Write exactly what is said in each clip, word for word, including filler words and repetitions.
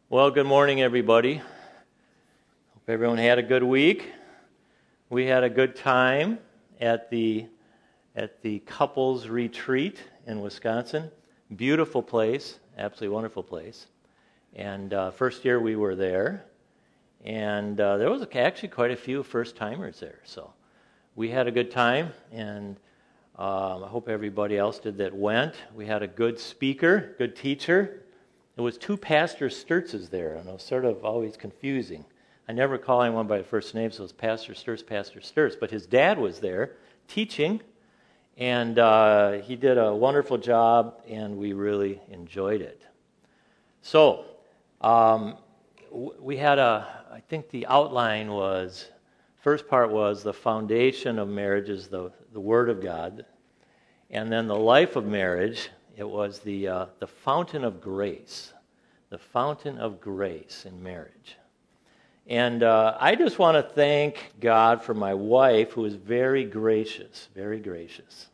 Well, good morning, everybody. Hope everyone had a good week. We had a good time at the at the couples retreat in Wisconsin. Beautiful place, absolutely wonderful place. And uh, first year we were there, and uh, there was actually quite a few first-timers there. So we had a good time, and um, I hope everybody else did that went. We had a good speaker, good teacher. There was two Pastor Sturtzes there, and it was sort of always confusing. I never call anyone by first name, so it was Pastor Sturtz, Pastor Sturtz. But his dad was there teaching, and uh, he did a wonderful job, and we really enjoyed it. So, um, we had a, I think the outline was, first part was the foundation of marriage is the, the Word of God, and then the life of marriage. It was the uh, the fountain of grace, the fountain of grace in marriage. And uh, I just want to thank God for my wife, who is very gracious, very gracious.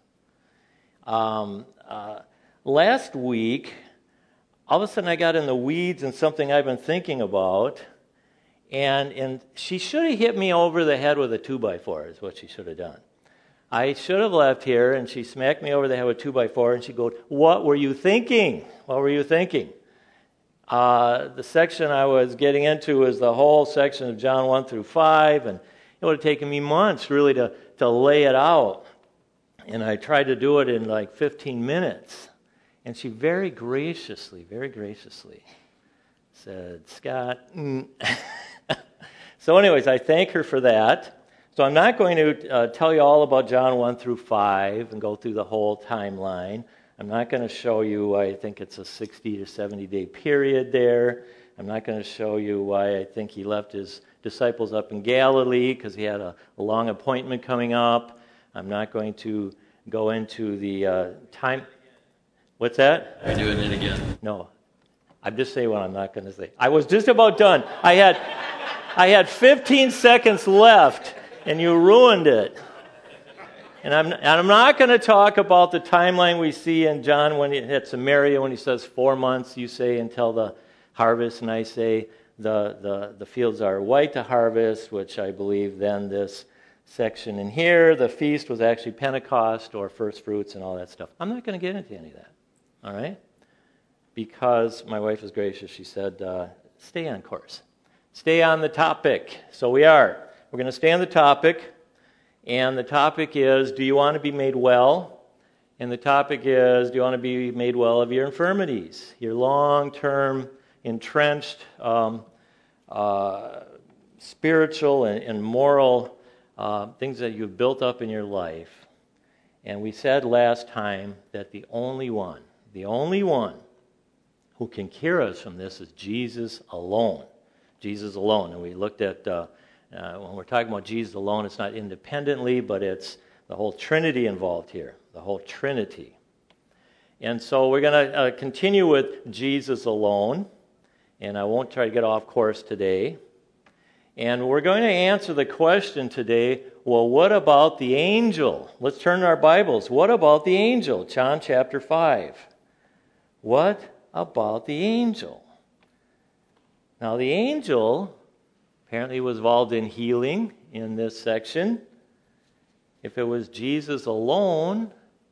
Um, uh, last week, all of a sudden I got in the weeds in something I've been thinking about, and, and she should have hit me over the head with a two by four is what she should have done. I should have left here, and she smacked me over the head with two by four, and she goes, "What were you thinking? What were you thinking?" Uh, the section I was getting into was the whole section of John one through five, and it would have taken me months really to, to lay it out. And I tried to do it in like fifteen minutes. And she very graciously, very graciously said, "Scott." Mm. So anyways, I thank her for that. So I'm not going to uh, tell you all about John one through five and go through the whole timeline. I'm not going to show you why I think it's a sixty to seventy day period there. I'm not going to show you why I think he left his disciples up in Galilee because he had a, a long appointment coming up. I'm not going to go into the uh, time. What's that? Are you doing it again? No. I'm just saying what I'm not going to say. I was just about done. I had, I had fifteen seconds left. And you ruined it. And I'm, and I'm not going to talk about the timeline we see in John when he, at Samaria when he says four months, you say, until the harvest. And I say the, the, the fields are white to harvest, which I believe then this section in here, the feast was actually Pentecost or first fruits and all that stuff. I'm not going to get into any of that. All right? Because my wife is gracious. She said, uh, stay on course. Stay on the topic. So we are. We're going to stay on the topic, and the topic is, do you want to be made well? And the topic is, do you want to be made well of your infirmities, your long-term, entrenched, um, uh, spiritual and, and moral uh, things that you've built up in your life. And we said last time that the only one, the only one who can cure us from this is Jesus alone. Jesus alone. And we looked at... Uh, Uh, when we're talking about Jesus alone, it's not independently, but it's the whole Trinity involved here, the whole Trinity. And so we're going to uh, continue with Jesus alone, and I won't try to get off course today. And we're going to answer the question today, well, what about the angel? Let's turn to our Bibles. What about the angel? John chapter five. What about the angel? Now, the angel... apparently was involved in healing in this section. If it was Jesus alone,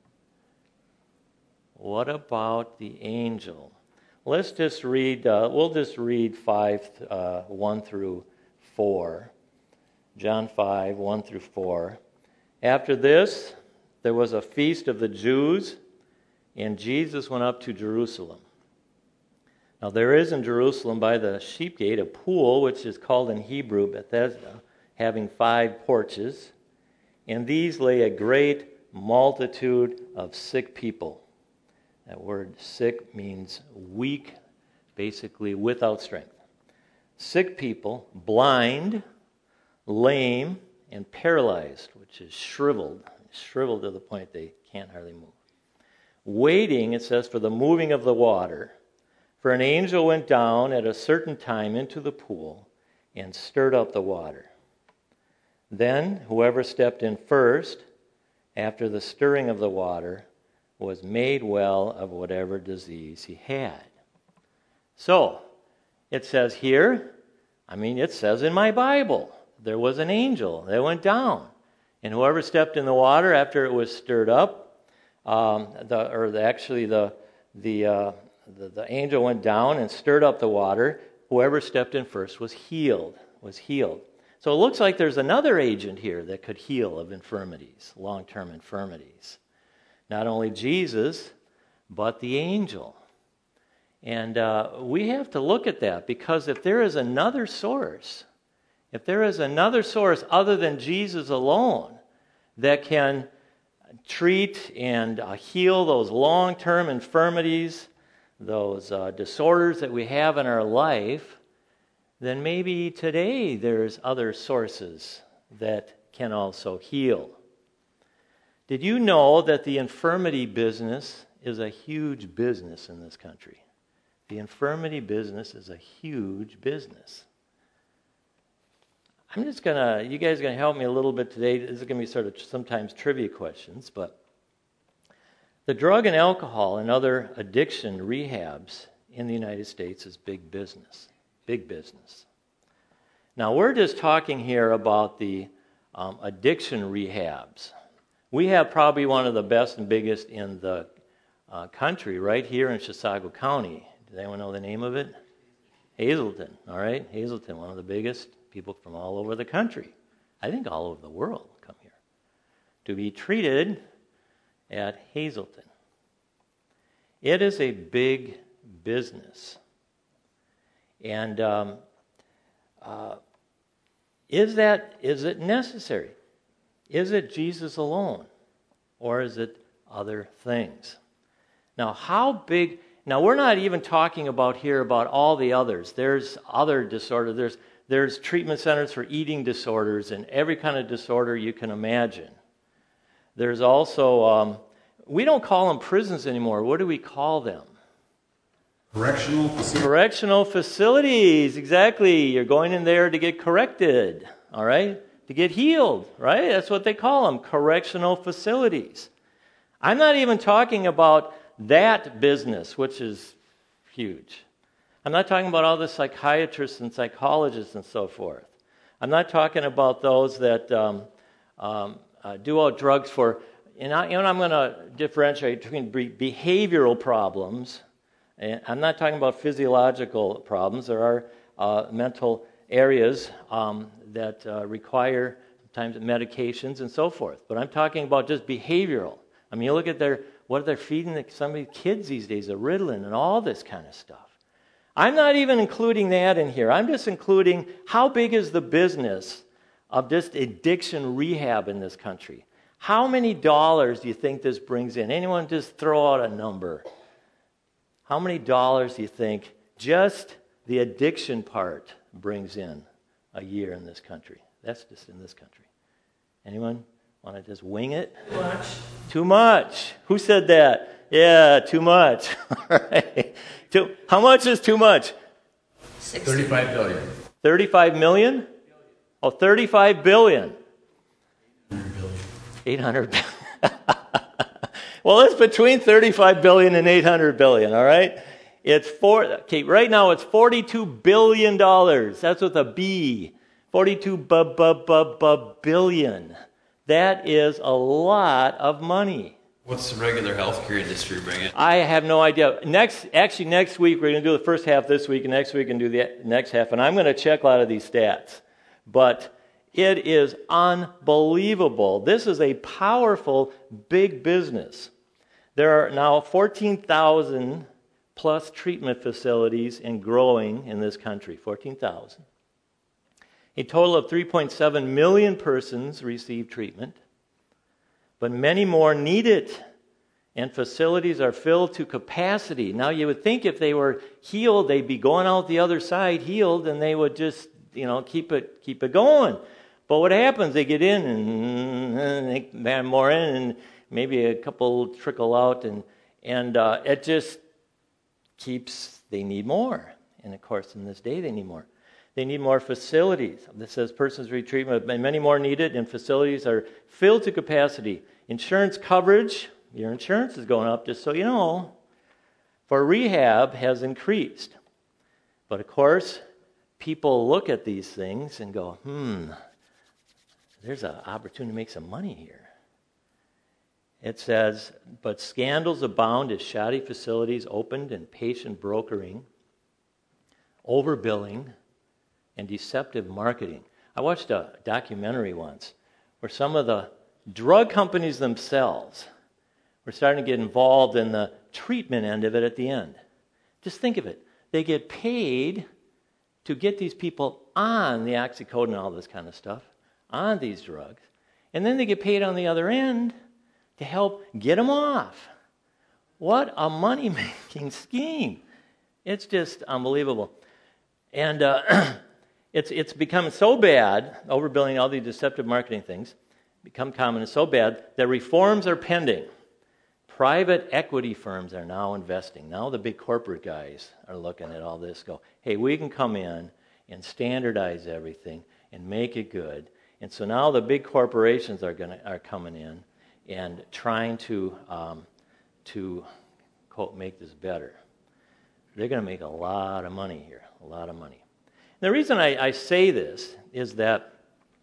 what about the angel? Let's just read, uh, we'll just read five, uh, one through four. John five, one through four. After this, there was a feast of the Jews, and Jesus went up to Jerusalem. Now there is in Jerusalem by the sheep gate a pool, which is called in Hebrew Bethesda, having five porches. In these lay a great multitude of sick people. That word sick means weak, basically without strength. Sick people, blind, lame, and paralyzed, which is shriveled, shriveled to the point they can't hardly move. Waiting, it says, for the moving of the water. For an angel went down at a certain time into the pool and stirred up the water. Then whoever stepped in first, after the stirring of the water, was made well of whatever disease he had. So, it says here, I mean, it says in my Bible, there was an angel that went down. And whoever stepped in the water after it was stirred up, um, the, or the, actually the, the, uh, the, the angel went down and stirred up the water. Whoever stepped in first was healed, was healed. So it looks like there's another agent here that could heal of infirmities, long-term infirmities. Not only Jesus, but the angel. And uh, we have to look at that, because if there is another source, if there is another source other than Jesus alone that can treat and uh, heal those long-term infirmities, those uh, disorders that we have in our life, then maybe today there's other sources that can also heal. Did you know that the infirmity business is a huge business in this country? The infirmity business is a huge business. I'm just going to, you guys are going to help me a little bit today. This is going to be sort of sometimes trivia questions, but the drug and alcohol and other addiction rehabs in the United States is big business. Big business. Now, we're just talking here about the um, addiction rehabs. We have probably one of the best and biggest in the uh, country right here in Chisago County. Does anyone know the name of it? Hazelton, all right? Hazelton, one of the biggest. People from all over the country, I think all over the world, come here to be treated at Hazelton. It is a big business. And um, uh, is that, is it necessary? Is it Jesus alone? Or is it other things? Now, how big... Now, we're not even talking about here about all the others. There's other disorders. There's, there's treatment centers for eating disorders and every kind of disorder you can imagine. There's also... Um, we don't call them prisons anymore. What do we call them? Correctional facilities. Correctional facilities, exactly. You're going in there to get corrected, all right? To get healed, right? That's what they call them, correctional facilities. I'm not even talking about that business, which is huge. I'm not talking about all the psychiatrists and psychologists and so forth. I'm not talking about those that um, um, uh, do out drugs for... And, I, and I'm going to differentiate between behavioral problems. And I'm not talking about physiological problems. There are uh, mental areas um, that uh, require sometimes medications and so forth. But I'm talking about just behavioral. I mean, you look at their what they're feeding the, some of these kids these days, the Ritalin and all this kind of stuff. I'm not even including that in here. I'm just including how big is the business of just addiction rehab in this country. How many dollars do you think this brings in? Anyone just throw out a number. How many dollars do you think just the addiction part brings in a year in this country? That's just in this country. Anyone want to just wing it? Too much. Too much. Who said that? Yeah, too much. All right. Too, how much is too much? thirty-five billion. thirty-five million? Oh, thirty-five billion. eight hundred billion. Well, it's between thirty-five billion and eight hundred billion, all right? It's four, okay, right now it's forty-two billion dollars. That's with a B. forty-two billion. That is a lot of money. What's the regular healthcare industry bringing? I have no idea. Next, actually, next week we're going to do the first half this week, and next week we can do the next half. And I'm going to check a lot of these stats, but it is unbelievable. This is a powerful, big business. There are now fourteen thousand plus treatment facilities and growing in this country. fourteen thousand. A total of three point seven million persons receive treatment, but many more need it, and facilities are filled to capacity. Now, you would think if they were healed, they'd be going out the other side healed, and they would just, you know, keep it keep it going. But what happens? They get in, and they have more in, and maybe a couple trickle out, and and uh, it just keeps. They need more, and of course, in this day, they need more. They need more facilities. This says persons retreatment, but many more needed, and facilities are filled to capacity. Insurance coverage, your insurance is going up, just so you know, for rehab has increased. But of course, people look at these things and go, hmm, there's an opportunity to make some money here. It says, but scandals abound as shoddy facilities opened and patient brokering, overbilling, and deceptive marketing. I watched a documentary once where some of the drug companies themselves were starting to get involved in the treatment end of it at the end. Just think of it. They get paid to get these people on the oxycodone and all this kind of stuff, on these drugs, and then they get paid on the other end to help get them off. What a money-making scheme. It's just unbelievable. And uh, it's it's become so bad, overbilling, all these deceptive marketing things, become common and so bad that reforms are pending. Private equity firms are now investing. Now the big corporate guys are looking at all this, go, hey, we can come in and standardize everything and make it good. And so now the big corporations are gonna are coming in and trying to um, to quote make this better. They're going to make a lot of money here, a lot of money. And the reason I, I say this is that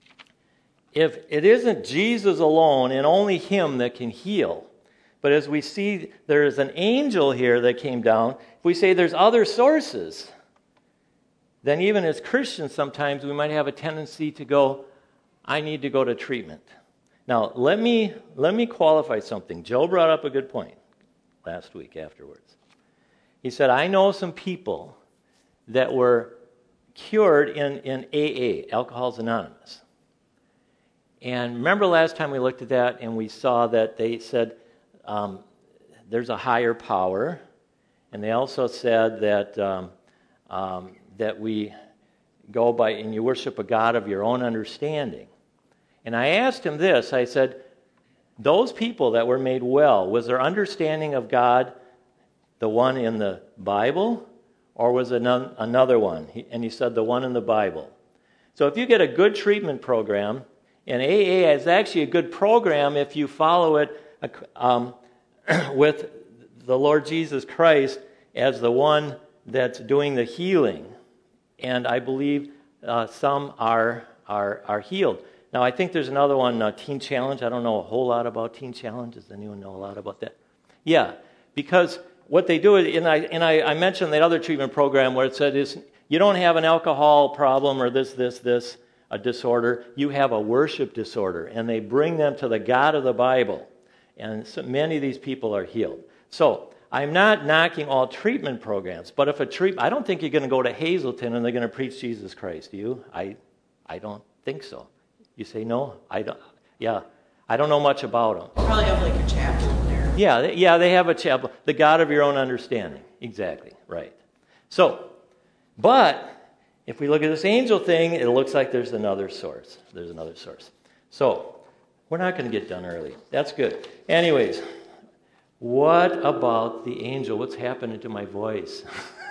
if it isn't Jesus alone and only Him that can heal, but as we see there is an angel here that came down, if we say there's other sources, then even as Christians sometimes we might have a tendency to go, I need to go to treatment. Now, let me let me qualify something. Joe brought up a good point last week afterwards. He said, I know some people that were cured in, in A A, Alcoholics Anonymous. And remember last time we looked at that and we saw that they said um, there's a higher power. And they also said that um, um, that we go by and you worship a God of your own understanding. And I asked him this, I said, those people that were made well, was their understanding of God the one in the Bible, or was it another one? And he said the one in the Bible. So if you get a good treatment program, and A A is actually a good program if you follow it um, with the Lord Jesus Christ as the one that's doing the healing. And I believe uh, some are, are, are healed. Now, I think there's another one, uh, Teen Challenge. I don't know a whole lot about Teen Challenge. Does anyone know a lot about that? Yeah, because what they do is, and I and I, I mentioned that other treatment program where it said is you don't have an alcohol problem or this, this, this, a disorder. You have a worship disorder, and they bring them to the God of the Bible, and so many of these people are healed. So I'm not knocking all treatment programs, but if a treatment, I don't think you're going to go to Hazleton and they're going to preach Jesus Christ. Do you? I, I don't think so. You say no? I don't. Yeah, I don't know much about them. Probably have like a chapel in there. Yeah, they, yeah, they have a chapel. The God of your own understanding. Exactly, right. So, but if we look at this angel thing, it looks like there's another source. There's another source. So, we're not going to get done early. That's good. Anyways, what about the angel? What's happening to my voice?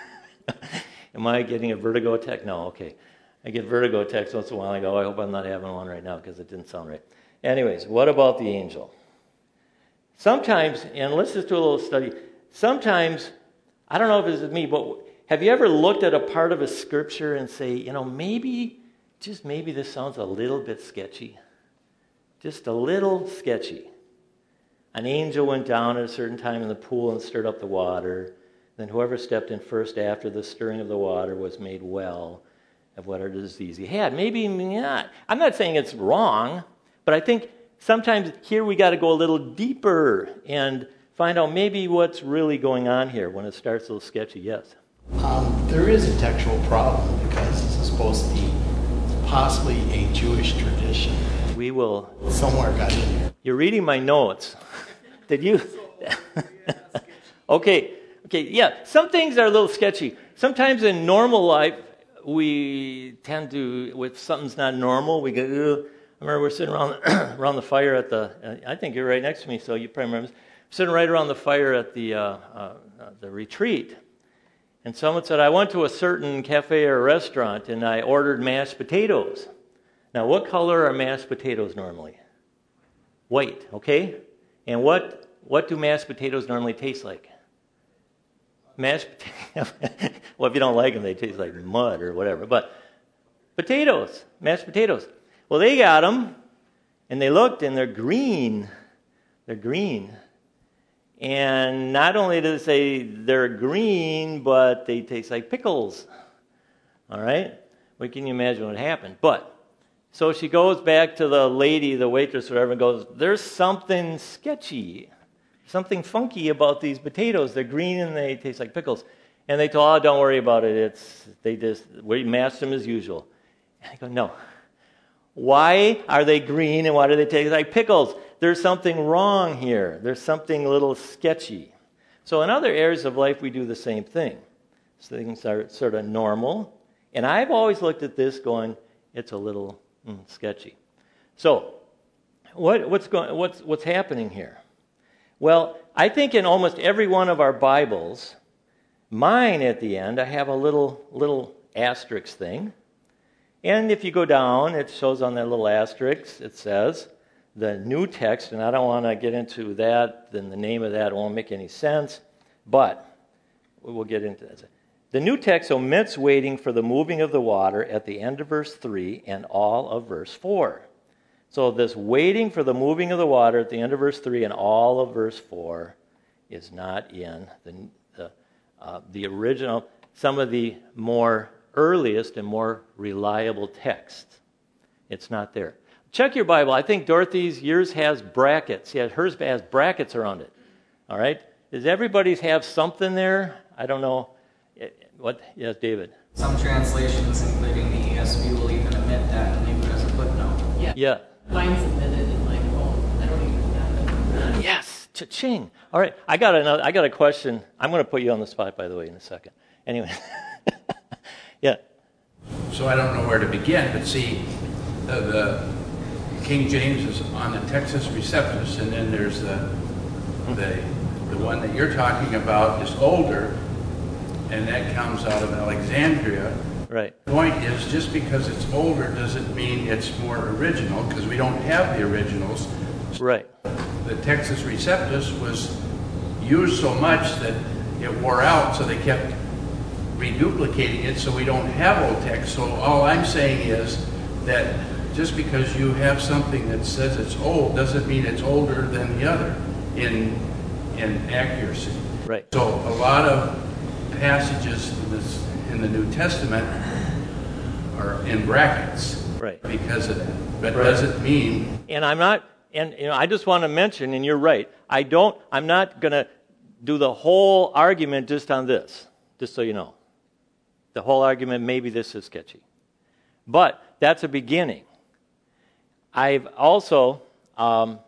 Am I getting a vertigo attack? No, okay. I get vertigo attacks once in a while. I go, I hope I'm not having one right now because it didn't sound right. Anyways, what about the angel? Sometimes, and let's just do a little study. Sometimes, I don't know if this is me, but have you ever looked at a part of a scripture and say, you know, maybe, just maybe this sounds a little bit sketchy? Just a little sketchy. An angel went down at a certain time in the pool and stirred up the water. Then whoever stepped in first after the stirring of the water was made well of whatever disease he had. Maybe not. I'm not saying it's wrong, but I think sometimes here we got to go a little deeper and find out maybe what's really going on here when it starts a little sketchy. Yes? Um, there is a textual problem because this is supposed to be possibly a Jewish tradition. We will... Somewhere got in here. You're reading my notes. Did you? okay. Okay, yeah. Some things are a little sketchy. Sometimes in normal life, we tend to, with something's not normal, we go, ugh. I remember we're sitting around, around the fire at the, I think you're right next to me, so you probably remember, sitting right around the fire at the uh, uh, the retreat. And someone said, I went to a certain cafe or restaurant and I ordered mashed potatoes. Now, what color are mashed potatoes normally? White, okay? And what what do mashed potatoes normally taste like? mashed potatoes. Well, if you don't like them, they taste like mud or whatever. But potatoes, mashed potatoes. Well, they got them, and they looked, and they're green. They're green. And not only do they say they're green, but they taste like pickles. All right? What can you imagine what happened? But, so she goes back to the lady, the waitress, whatever, and goes, there's something sketchy, something funky about these potatoes. They're green and they taste like pickles. And they told, oh, don't worry about it. It's they just, we mashed them as usual. And I go, no. Why are they green and why do they taste like pickles? There's something wrong here. There's something a little sketchy. So in other areas of life, we do the same thing. So things are sort of normal. And I've always looked at this going, it's a little mm, sketchy. So what, what's, going, what's, what's happening here? Well, I think in almost every one of our Bibles, mine at the end, I have a little little asterisk thing. And if you go down, it shows on that little asterisk, it says, the new text, and I don't want to get into that, then the name of that won't make any sense, but we'll get into that. The new text omits waiting for the moving of the water at the end of verse three and all of verse four. So this waiting for the moving of the water at the end of verse three and all of verse four is not in the, the, uh, the original, some of the more earliest and more reliable texts. It's not there. Check your Bible. I think Dorothy's, yours has brackets. Yeah, hers has brackets around it. All right? Does everybody's have something there? I don't know. What? Yes, David. Some translations, including the E S V, will even omit that and leave it as a footnote. Yeah. Yeah. Mine's admitted in my phone. I don't even have it. Yes. Cha-ching. All right. I got another. I got a question. I'm going to put you on the spot, by the way, in a second. Anyway. Yeah. So I don't know where to begin, but see, the, the King James is on the Textus Receptus, and then there's the the the one that you're talking about is older, and that comes out of Alexandria. Right. The point is, just because it's older doesn't mean it's more original, because we don't have the originals. Right. The Textus Receptus was used so much that it wore out, so they kept reduplicating it, so we don't have old text. So all I'm saying is that just because you have something that says it's old doesn't mean it's older than the other in in accuracy. Right. So a lot of passages in, this, in the New Testament are in brackets, right, because of that. But right. doesn't mean. And I'm not. And you know, I just want to mention, and you're right. I don't. I'm not going to do the whole argument just on this. Just so you know. The whole argument, maybe this is sketchy. But that's a beginning. I've also, um,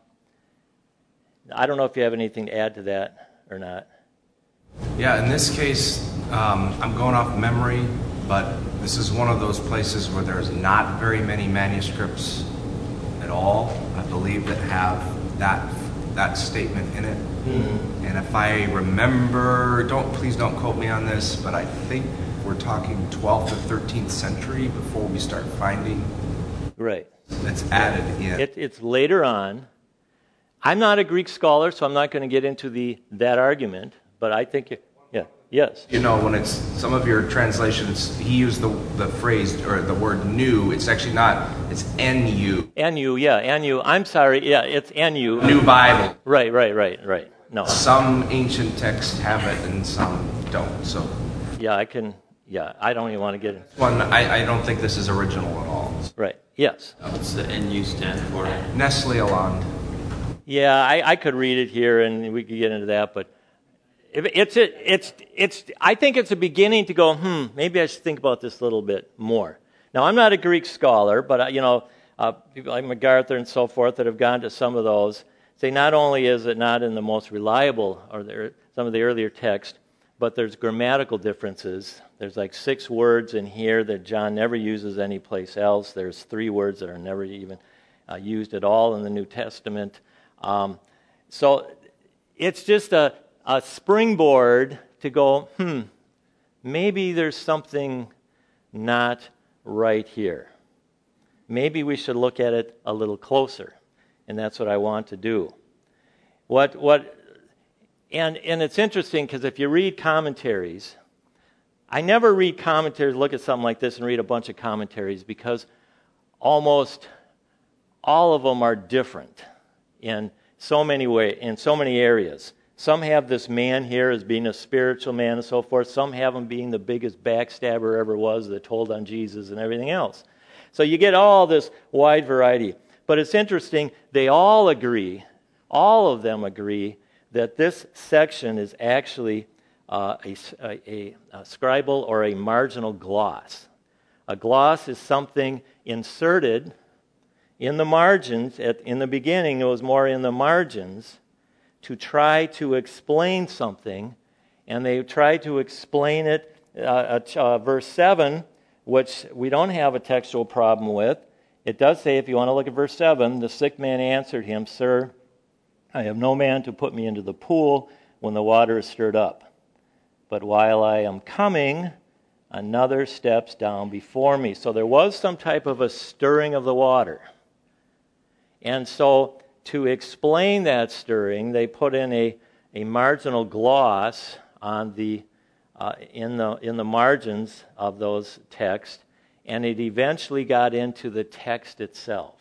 I don't know if you have anything to add to that or not. Yeah, in this case, um, I'm going off memory, but this is one of those places where there's not very many manuscripts at all, I believe, that have that that statement in it. Mm-hmm. And if I remember, don't please don't quote me on this, but I think we're talking twelfth or thirteenth century before we start finding right. that's added in. It, it's later on. I'm not a Greek scholar, so I'm not going to get into the that argument, but I think, it, yeah, yes. You know, when it's some of your translations, he used the the phrase or the word new. It's actually not. It's N U. N U, yeah, N U. I'm sorry, yeah, it's N U. New Bible. Right, right, right, right. No. Some ancient texts have it and some don't. So. Yeah, I can. Yeah, I don't even want to get in. One, I, I don't think this is original at all. Right. Yes. What's the N U stand for? Nestle Aland. Yeah, I, I could read it here, and we could get into that, but if it's a, it's it's. I think it's a beginning to go. Hmm. Maybe I should think about this a little bit more. Now, I'm not a Greek scholar, but uh, you know, uh, people like MacArthur and so forth that have gone to some of those say not only is it not in the most reliable or there, some of the earlier text, but there's grammatical differences. There's like six words in here that John never uses anyplace else. There's three words that are never even uh, used at all in the New Testament. Um, so it's just a, a springboard to go, hmm, maybe there's something not right here. Maybe we should look at it a little closer, and that's what I want to do. What what and, and it's interesting because if you read commentaries, I never read commentaries, look at something like this and read a bunch of commentaries because almost all of them are different in so many way, in so many areas. Some have this man here as being a spiritual man and so forth. Some have him being the biggest backstabber ever was that told on Jesus and everything else. So you get all this wide variety. But it's interesting, they all agree, all of them agree, that this section is actually uh, a, a, a scribal or a marginal gloss. A gloss is something inserted in the margins. At, in the beginning, it was more in the margins to try to explain something, and they tried to explain it. Uh, uh, verse seven, which we don't have a textual problem with, it does say, if you want to look at verse seven, the sick man answered him, "Sir, I have no man to put me into the pool when the water is stirred up. But while I am coming, another steps down before me." So there was some type of a stirring of the water. And so to explain that stirring, they put in a, a marginal gloss on the uh, in the in the margins of those texts, and it eventually got into the text itself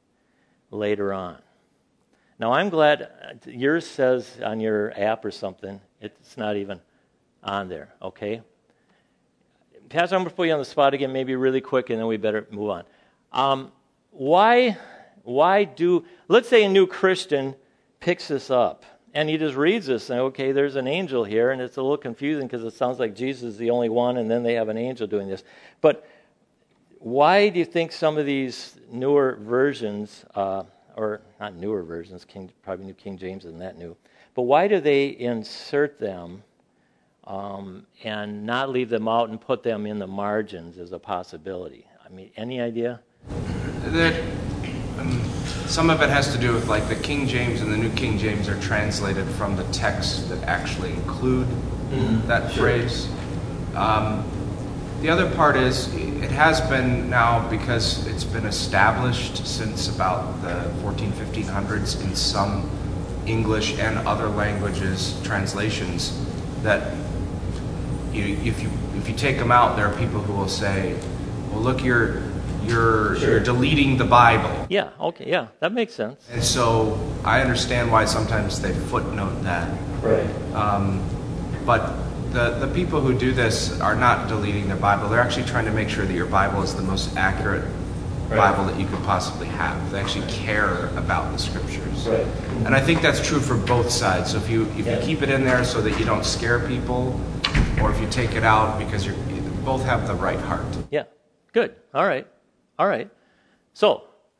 later on. Now I'm glad yours says on your app or something, it's not even on there, okay? Pastor, I'm going to put you on the spot again, maybe really quick, and then we better move on. Um, why, why do, let's say a new Christian picks this up, and he just reads this, and okay, there's an angel here, and it's a little confusing because it sounds like Jesus is the only one, and then they have an angel doing this. But why do you think some of these newer versions, uh, or not newer versions, King, probably New King James isn't that new, but why do they insert them um, and not leave them out and put them in the margins as a possibility? I mean, any idea? That, um, some of it has to do with, like, the King James and the New King James are translated from the texts that actually include mm-hmm. that sure. phrase. Um, the other part is, it has been now, because it's been established since about the fourteen, fifteen hundreds in some English and other languages translations, that you, if you if you take them out, there are people who will say, well, look, you're you're sure. you're deleting the Bible. Yeah, okay, yeah, that makes sense. And so I understand why sometimes they footnote that. Right. Um, but the, the people who do this are not deleting their Bible. They're actually trying to make sure that your Bible is the most accurate right. Bible that you could possibly have. They actually care about the Scriptures. Right. And I think that's true for both sides. So if you if yeah. you keep it in there so that you don't scare people, or if you take it out because you're, you both have the right heart. Yeah, good. All right. All right. So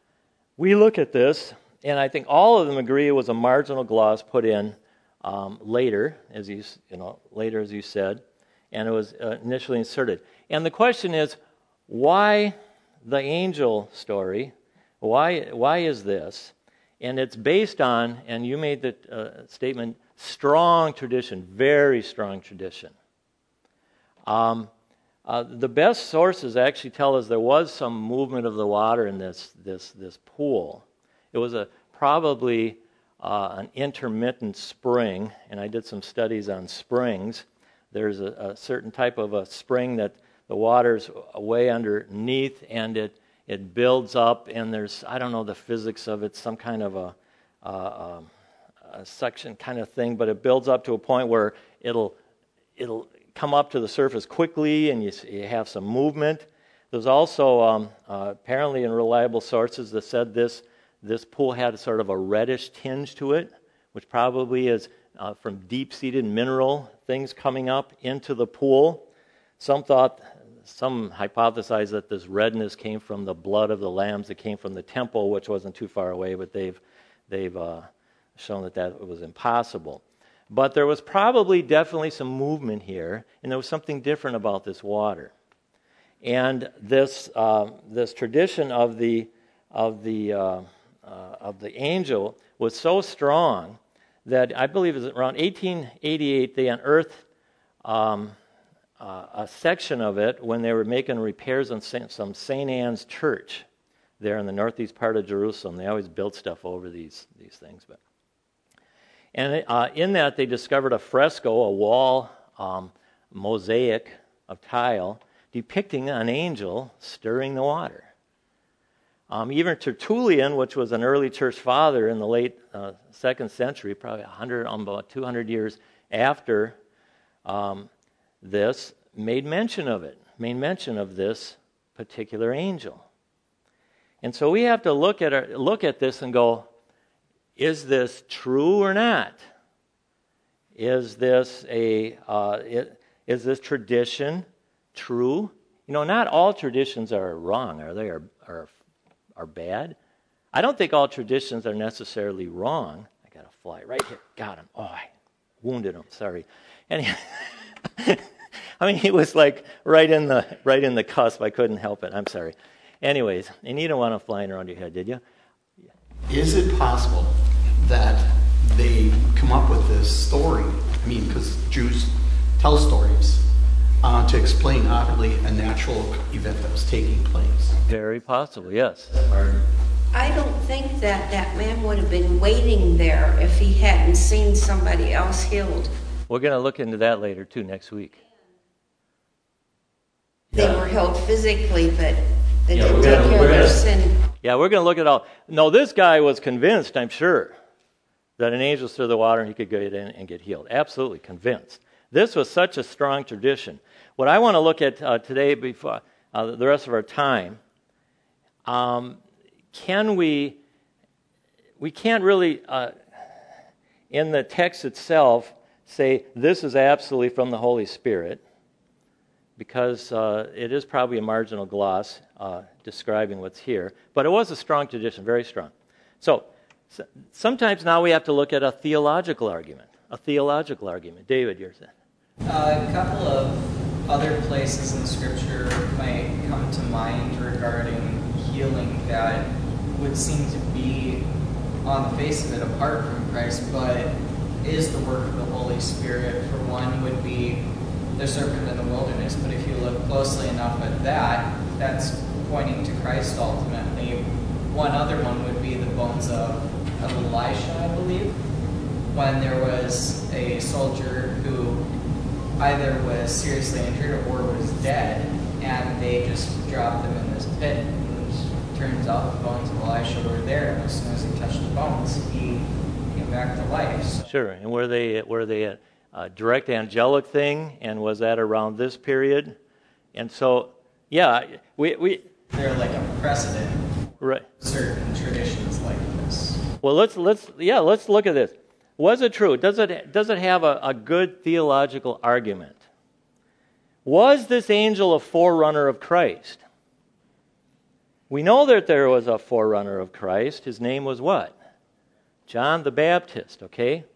we look at this, and I think all of them agree it was a marginal gloss put in um, later, as you you know later as you said, and it was uh, initially inserted. And the question is, why the angel story? Why why is this? And it's based on, and you made the uh, statement, strong tradition, very strong tradition. Um, uh, the best sources actually tell us there was some movement of the water in this this this pool. It was a probably uh, an intermittent spring, and I did some studies on springs. There's a, a certain type of a spring that the water's way underneath, and it it builds up, and there's, I don't know the physics of it, some kind of a, uh, um, a suction kind of thing, but it builds up to a point where it'll it'll come up to the surface quickly, and you, you have some movement. There's also um, uh, apparently in reliable sources that said this this pool had a sort of a reddish tinge to it, which probably is uh, from deep-seated mineral things coming up into the pool. Some thought, some hypothesized that this redness came from the blood of the lambs that came from the temple, which wasn't too far away, but they've they've uh, shown that that was impossible. But there was probably definitely some movement here, and there was something different about this water. And this uh, this tradition of the of the uh, uh, of the angel was so strong that I believe it was around eighteen eighty-eight they unearthed um, uh, a section of it when they were making repairs on Saint, some Saint Anne's Church there in the northeast part of Jerusalem. They always built stuff over these these things, but. And uh, in that, they discovered a fresco, a wall um, mosaic of tile, depicting an angel stirring the water. Um, even Tertullian, which was an early church father in the late uh, second century, probably one hundred, um, about two hundred years after um, this, made mention of it, made mention of this particular angel. And so we have to look at our, look at this and go, is this true or not? Is this a uh, it, is this tradition true? You know, not all traditions are wrong, are they? Are are are bad? I don't think all traditions are necessarily wrong. I got a fly right here. Got him. Oh, I wounded him. Sorry. And he, I mean, he was like right in the right in the cusp. I couldn't help it. I'm sorry. Anyways, and you didn't want him flying around your head, did you? Is it possible that they come up with this story? I mean, because Jews tell stories uh, to explain obviously a natural event that was taking place. Very possible, yes. I don't think that that man would have been waiting there if he hadn't seen somebody else healed. We're going to look into that later, too, next week. They were healed physically, but they Yeah, didn't we're take gonna- care we're of their gonna- sin. Yeah, we're going to look at all. No, this guy was convinced, I'm sure, that an angel stirred the water and he could go in and get healed. Absolutely convinced. This was such a strong tradition. What I want to look at uh, today, before uh, the rest of our time, um, can we, we can't really, uh, in the text itself, say this is absolutely from the Holy Spirit, because uh, it is probably a marginal gloss uh, describing what's here. But it was a strong tradition, very strong. So, so sometimes now we have to look at a theological argument. A theological argument. David, yours. Uh, a couple of other places in Scripture might come to mind regarding healing that would seem to be, on the face of it, apart from Christ, but is the work of the Holy Spirit. For one would be the serpent in the wilderness, but if you look closely enough at that, that's pointing to Christ ultimately. One other one would be the bones of, of Elisha, I believe, when there was a soldier who either was seriously injured or was dead, and they just dropped him in this pit, and it turns out the bones of Elisha were there, and as soon as he touched the bones, he came back to life. So Sure. And were they were they a, a direct angelic thing, and was that around this period? And so, yeah, we we they're like a precedent right. certain traditions like this. Well, let's let's yeah, let's look at this. Was it true? Does it does it have a, a good theological argument? Was this angel a forerunner of Christ? We know that there was a forerunner of Christ. His name was what? John the Baptist, okay?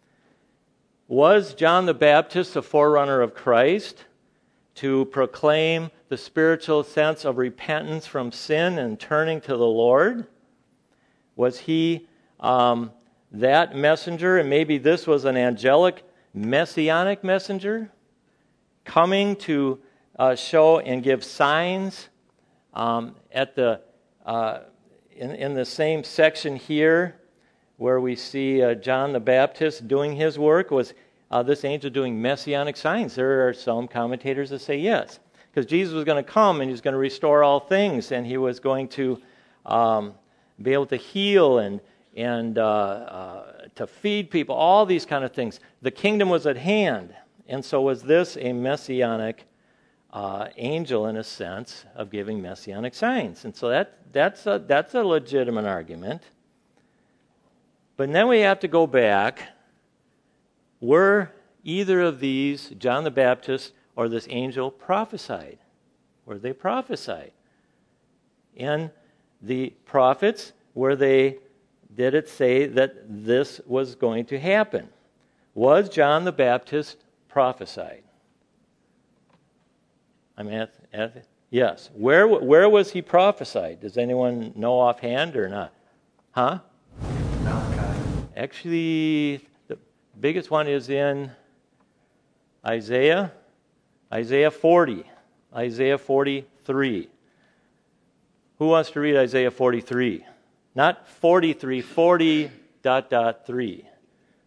Was John the Baptist a forerunner of Christ to proclaim the spiritual sense of repentance from sin and turning to the Lord? Was he um, that messenger? And maybe this was an angelic, messianic messenger coming to uh, show and give signs um, at the uh, in, in the same section here where we see uh, John the Baptist doing his work. Was uh, this angel doing messianic signs? There are some commentators that say yes, because Jesus was going to come and he was going to restore all things, and he was going to um, be able to heal and and uh, uh, to feed people, all these kind of things. The kingdom was at hand. And so was this a messianic uh, angel in a sense of giving messianic signs? And so that that's a, that's a legitimate argument. But then we have to go back. Were either of these, John the Baptist or this angel, prophesied? Were they prophesied? And the prophets, were they, did it say that this was going to happen? Was John the Baptist prophesied? I mean, at, at, yes. Where where was he prophesied? Does anyone know offhand or not? Huh? Malachi. Actually, the biggest one is in Isaiah, Isaiah forty, Isaiah forty-three. Who wants to read Isaiah forty-three? Not forty-three, forty dot dot three.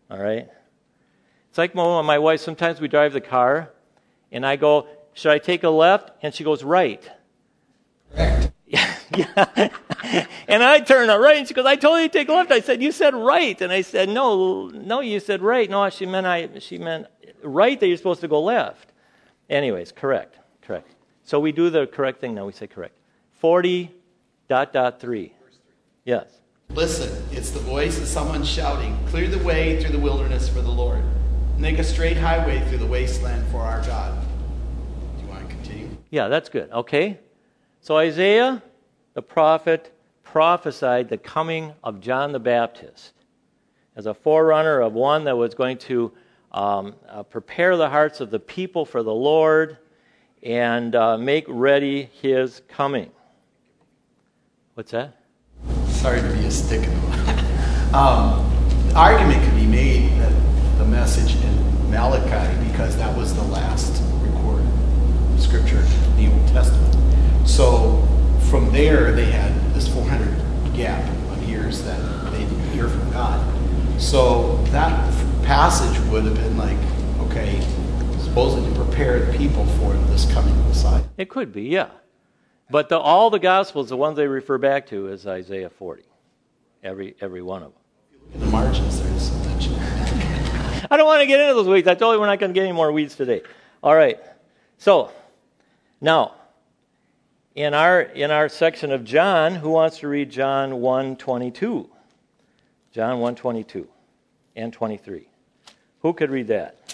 All right? It's like my, my wife, sometimes we drive the car, and I go, should I take a left? And she goes, right. Correct. Yeah. And I turn right, and she goes, I told you to take a left. I said, you said right. And I said, no, no, you said right. No, she meant I. She meant right, that you're supposed to go left. Anyways, correct, correct. So we do the correct thing now. We say correct. forty dot dot three. Yes. Listen, it's the voice of someone shouting, clear the way through the wilderness for the Lord. Make a straight highway through the wasteland for our God. Do you want to continue? Yeah, that's good. Okay. So Isaiah, the prophet, prophesied the coming of John the Baptist as a forerunner of one that was going to um, uh, prepare the hearts of the people for the Lord and uh, make ready his coming. What's that? Sorry to be a stick in the mud. um, the argument could be made that the message in Malachi, because that was the last recorded scripture in the Old Testament. So from there, they had this four hundred gap of years that they didn't hear from God. So that passage would have been like, okay, supposedly to prepare the people for this coming Messiah. It could be, yeah. But the, all the Gospels, the ones they refer back to, is Isaiah forty. Every every one of them. In the margins, there's some mention. I don't want to get into those weeds. I told you we're not going to get any more weeds today. All right. So, now, in our in our section of John, who wants to read John one twenty-two? John one twenty-two and twenty-three. Who could read that?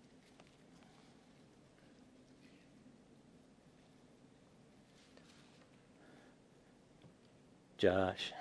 Josh.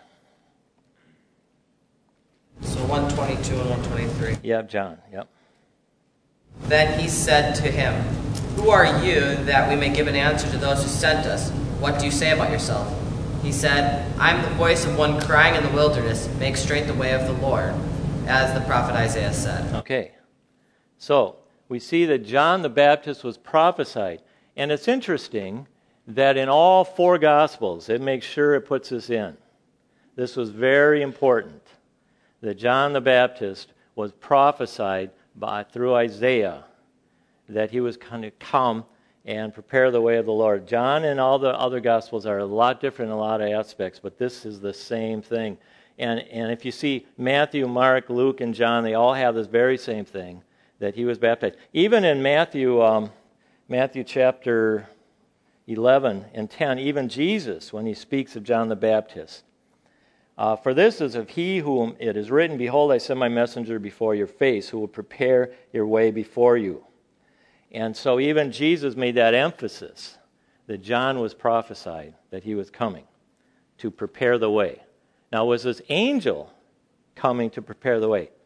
So one twenty-two and one twenty-three. Yep, John. Yep. Then he said to him, "Who are you, that we may give an answer to those who sent us? What do you say about yourself?" He said, "I am the voice of one crying in the wilderness, make straight the way of the Lord," as the prophet Isaiah said. Okay. So, we see that John the Baptist was prophesied. And it's interesting that in all four Gospels, it makes sure it puts this in. This was very important, that John the Baptist was prophesied by through Isaiah, that he was going to come and prepare the way of the Lord. John and all the other Gospels are a lot different in a lot of aspects, but this is the same thing. And, and if you see Matthew, Mark, Luke, and John, they all have this very same thing, that he was baptized. Even in Matthew, um, Matthew chapter eleven and ten, even Jesus, when he speaks of John the Baptist, uh, for this is of he whom it is written, "Behold, I send my messenger before your face, who will prepare your way before you." And so even Jesus made that emphasis that John was prophesied that he was coming to prepare the way. Now, was this angel coming to prepare the way?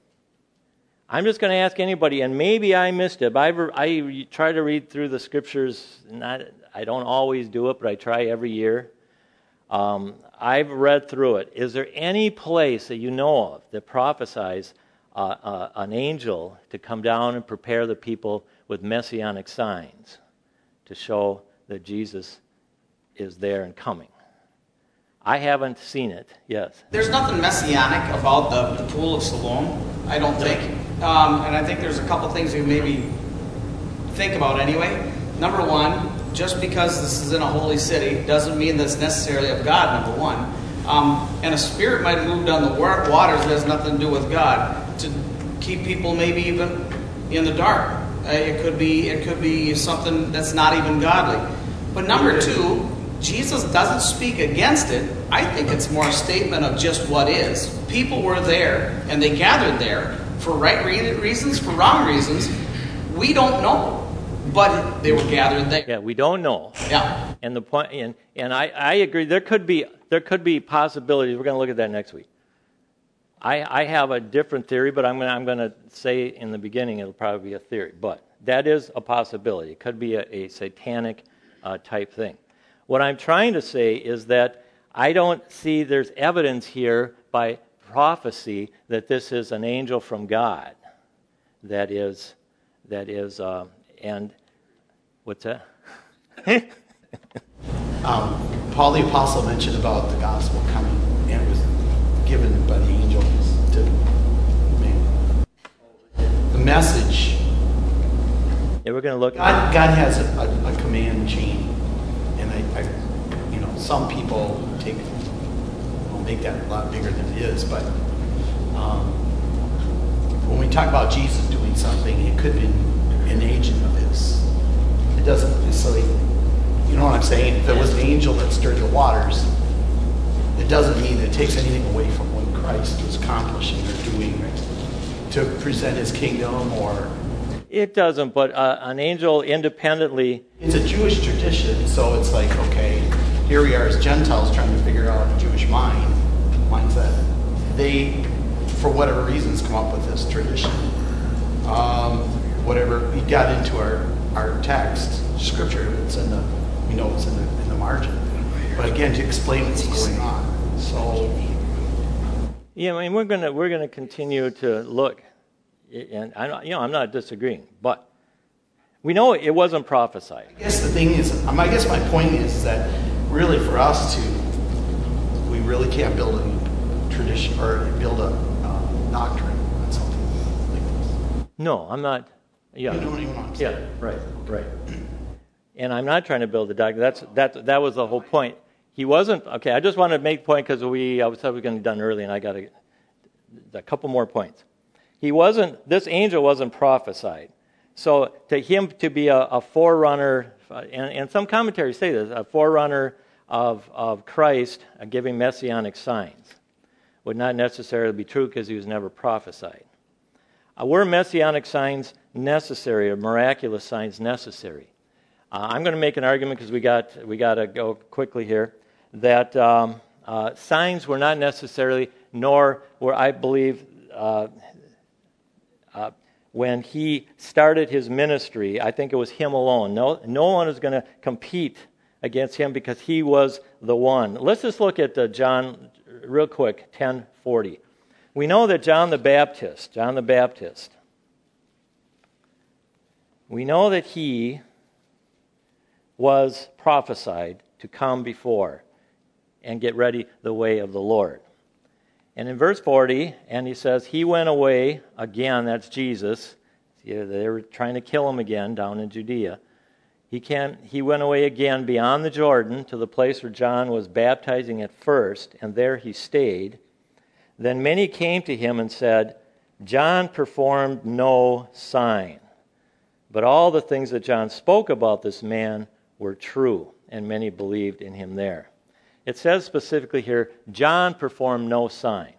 I'm just going to ask anybody, and maybe I missed it, but I, I try to read through the scriptures. Not, I don't always do it, but I try every year. Um, I've read through it. Is there any place that you know of that prophesies uh, uh, an angel to come down and prepare the people with messianic signs to show that Jesus is there and coming? I haven't seen it, yes. There's nothing messianic about the, the Pool of Siloam, I don't think. Um, and I think there's a couple things we maybe think about anyway. Number one, just because this is in a holy city doesn't mean that it's necessarily of God, number one. Um, and a spirit might have moved on the waters that has nothing to do with God to keep people maybe even in the dark. Uh, it could be it could be something that's not even godly. But number two, Jesus doesn't speak against it. I think it's more a statement of just what is. People were there, and they gathered there for right re- reasons, for wrong reasons. We don't know, but they were gathered there. Yeah, we don't know. Yeah. And the point, and, and I, I agree. There could be there could be possibilities. We're going to look at that next week. I, I have a different theory, but I'm going to, I'm going to say in the beginning it'll probably be a theory. But that is a possibility. It could be a, a satanic uh, type thing. What I'm trying to say is that I don't see there's evidence here by prophecy that this is an angel from God. That is, that is, uh, and what's that? um, Paul the Apostle mentioned about the gospel coming, and it was given by the angels to man. message. Yeah, we're going to look. God, God has a, a, a command chain, and I, I, you know, some people take, will make that a lot bigger than it is. But um, when we talk about Jesus doing something, it could be an agent of his. It doesn't necessarily, you know what I'm saying? If it was an angel that stirred the waters, it doesn't mean that it takes anything away from what Christ was accomplishing or doing to present his kingdom or. It doesn't, but uh, an angel independently. It's a Jewish tradition, so it's like, okay, here we are as Gentiles trying to figure out a Jewish mind, mindset. They, for whatever reasons, come up with this tradition. Um, whatever, we got into our, our text, scripture, it's in the, we know it's in the, in the margin. But again, to explain what's going on. So. Yeah, I mean, we're gonna we're gonna continue to look. And I, you know, I'm not disagreeing, but we know it wasn't prophesied. I guess the thing is, I guess my point is that really for us to, we really can't build a tradition or build a uh, doctrine on something like this. No, I'm not. Yeah, you know what I'm saying? Yeah, right, right. And I'm not trying to build a doctrine. That's that. That was the whole point. He wasn't. Okay, I just want to make a point because we I was we were going to be done early, and I got a, a couple more points. He wasn't, this angel wasn't prophesied. So to him to be a, a forerunner, and, and some commentaries say this, a forerunner of, of Christ uh, giving messianic signs would not necessarily be true because he was never prophesied. Uh, were messianic signs necessary or miraculous signs necessary? Uh, I'm going to make an argument because we got we got to go quickly here that um, uh, signs were not necessarily, nor were I believe. Uh, Uh, when he started his ministry, I think it was him alone. No, no one is going to compete against him because he was the one. Let's just look at uh, John real quick, ten forty. We know that John the Baptist, John the Baptist, we know that he was prophesied to come before and get ready the way of the Lord. And in verse forty, and he says, he went away again, that's Jesus. They were trying to kill him again down in Judea. He can, he went away again beyond the Jordan to the place where John was baptizing at first, and there he stayed. Then many came to him and said, John performed no sign, but all the things that John spoke about this man were true, and many believed in him there. It says specifically here, John performed no sign.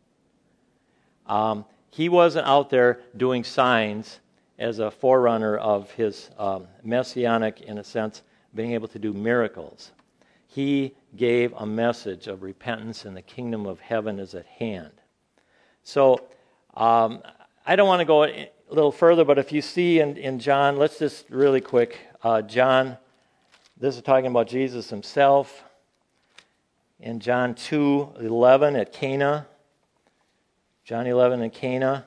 Um, he wasn't out there doing signs as a forerunner of his um, messianic, in a sense, being able to do miracles. He gave a message of repentance and the kingdom of heaven is at hand. So um, I don't want to go a little further, but if you see in, in John, let's just really quick, uh, John, this is talking about Jesus himself. In John two eleven at Cana, John eleven at Cana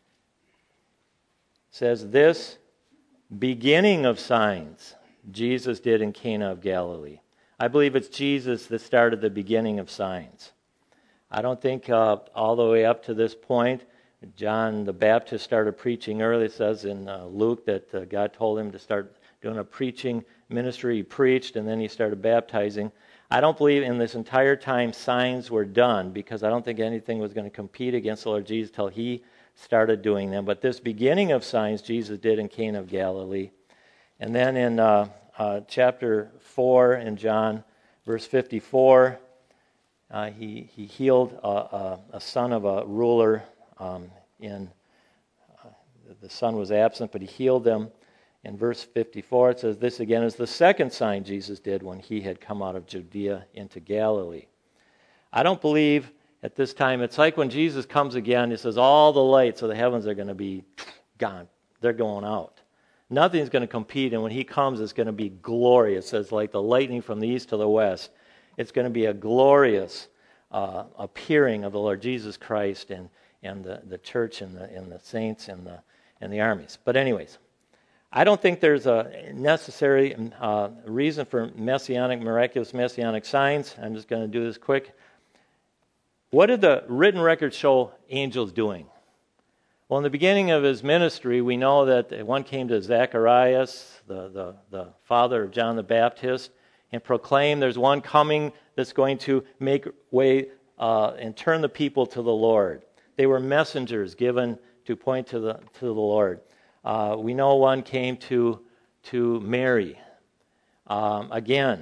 says this, beginning of signs Jesus did in Cana of Galilee. I believe it's Jesus that started the beginning of signs. I don't think uh, all the way up to this point, John the Baptist started preaching early. It says in uh, Luke that uh, God told him to start doing a preaching ministry. He preached and then he started baptizing. I don't believe in this entire time signs were done because I don't think anything was going to compete against the Lord Jesus till he started doing them. But this beginning of signs Jesus did in Cana of Galilee. And then in uh, uh, chapter four in John, verse fifty-four, uh, he, he healed a, a, a son of a ruler. Um, in uh, the son was absent, but he healed them. In verse fifty-four, it says, this again is the second sign Jesus did when he had come out of Judea into Galilee. I don't believe at this time, it's like when Jesus comes again, it says all the lights of the heavens are going to be gone. They're going out. Nothing's going to compete, and when he comes, it's going to be glorious. It says like the lightning from the east to the west. It's going to be a glorious uh, appearing of the Lord Jesus Christ and, and the, the church and the, and the saints and the, and the armies. But anyways, I don't think there's a necessary uh, reason for messianic, miraculous messianic signs. I'm just going to do this quick. What did the written records show angels doing? Well, in the beginning of his ministry, we know that one came to Zacharias, the, the, the father of John the Baptist, and proclaimed there's one coming that's going to make way uh, and turn the people to the Lord. They were messengers given to point to the to the Lord. Uh, we know one came to to Mary. Um, again,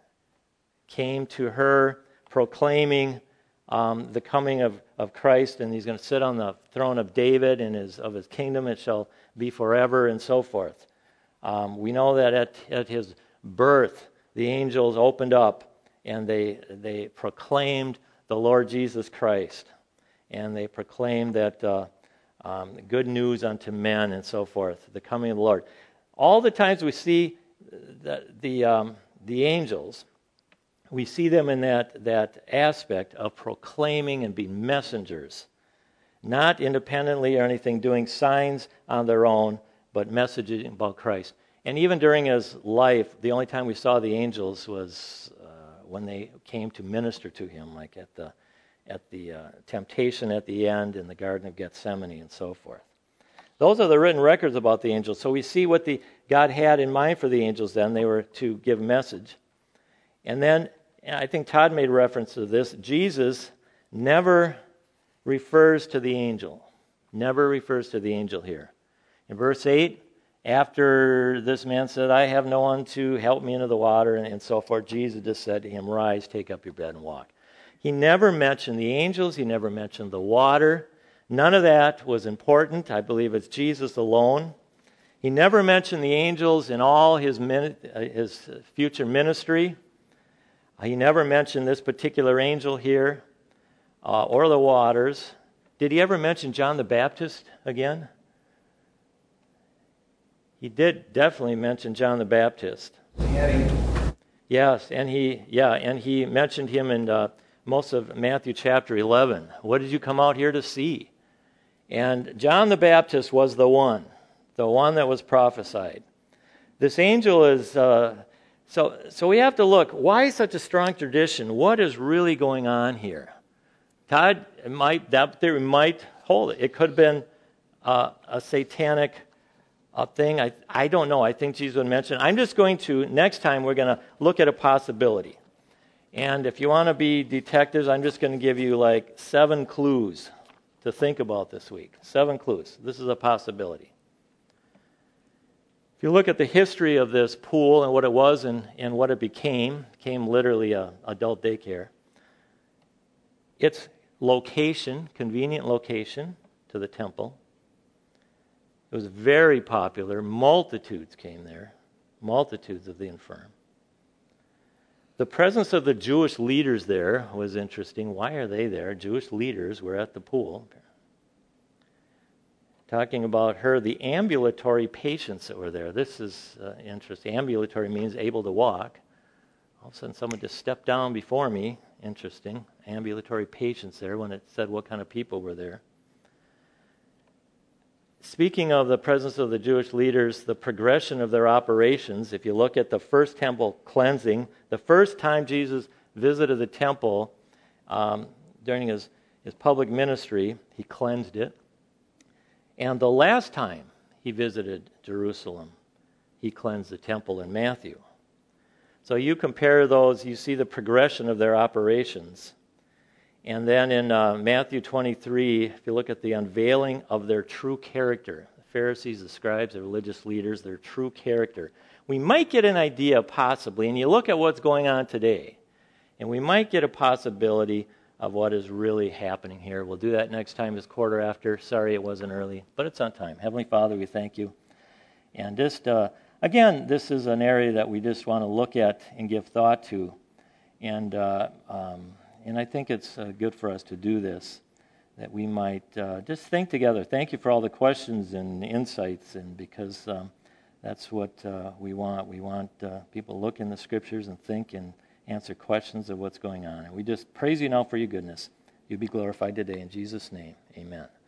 came to her proclaiming um, the coming of, of Christ, and he's going to sit on the throne of David, and his of his kingdom it shall be forever, and so forth. Um, we know that at, at his birth, the angels opened up, and they they proclaimed the Lord Jesus Christ, and they proclaimed that uh, um, good news unto men, and so forth, the coming of the Lord. All the times we see the the, um, the angels, we see them in that, that aspect of proclaiming and being messengers, not independently or anything, doing signs on their own, but messaging about Christ. And even during his life, the only time we saw the angels was uh, when they came to minister to him, like at the at the uh, temptation at the end in the Garden of Gethsemane and so forth. Those are the written records about the angels. So we see what the God had in mind for the angels then. They were to give message. And then, and I think Todd made reference to this, Jesus never refers to the angel. Never refers to the angel here. In verse eight, after this man said, I have no one to help me into the water, and, and so forth, Jesus just said to him, rise, take up your bed and walk. He never mentioned the angels. He never mentioned the water. None of that was important. I believe it's Jesus alone. He never mentioned the angels in all his, his future ministry. He never mentioned this particular angel here uh, or the waters. Did he ever mention John the Baptist again? He did definitely mention John the Baptist. Yes, and he yeah, and he mentioned him in uh, most of Matthew chapter eleven. What did you come out here to see? And John the Baptist was the one, the one that was prophesied. This angel is uh, so so we have to look. Why such a strong tradition? What is really going on here? Todd, it might that theory might hold it. It could have been uh, a satanic uh, thing. I I don't know. I think Jesus would mention. I'm just going to next time we're going to look at a possibility. And if you want to be detectives, I'm just going to give you like seven clues to think about this week. Seven clues. This is a possibility. If you look at the history of this pool and what it was and, and what it became, it became literally a adult daycare. Its location, convenient location to the temple. It was very popular. Multitudes came there. Multitudes of the infirm. The presence of the Jewish leaders there was interesting. Why are they there? Jewish leaders were at the pool. Talking about her, the ambulatory patients that were there. This is uh, interesting. Ambulatory means able to walk. All of a sudden someone just stepped down before me. Interesting. Ambulatory patients there when it said what kind of people were there. Speaking of the presence of the Jewish leaders, the progression of their operations, if you look at the first temple cleansing, the first time Jesus visited the temple um, during his, his public ministry, he cleansed it. And the last time he visited Jerusalem, he cleansed the temple in Matthew. So you compare those, you see the progression of their operations. And then in uh, Matthew twenty-three, if you look at the unveiling of their true character, the Pharisees, the scribes, the religious leaders, their true character, we might get an idea possibly, and you look at what's going on today, and we might get a possibility of what is really happening here. We'll do that next time, it's quarter after. Sorry it wasn't early, but it's on time. Heavenly Father, we thank you. And just, uh, again, this is an area that we just want to look at and give thought to. And uh, um, And I think it's uh, good for us to do this, that we might uh, just think together. Thank you for all the questions and insights, and because um, that's what uh, we want. We want uh, people to look in the Scriptures and think and answer questions of what's going on. And we just praise you now for your goodness. You be glorified today. In Jesus' name, amen.